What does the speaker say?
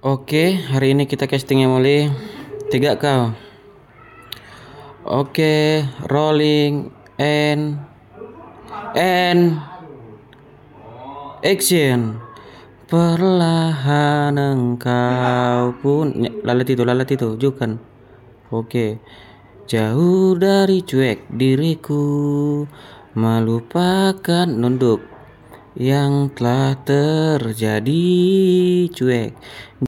Oke, hari ini kita castingnya mulai. 3 kau. Oke, rolling and action. Perlahan engkau pun lalat itu jukan. Oke. Jauh dari cuek diriku, melupakan nunduk yang telah terjadi. Cuek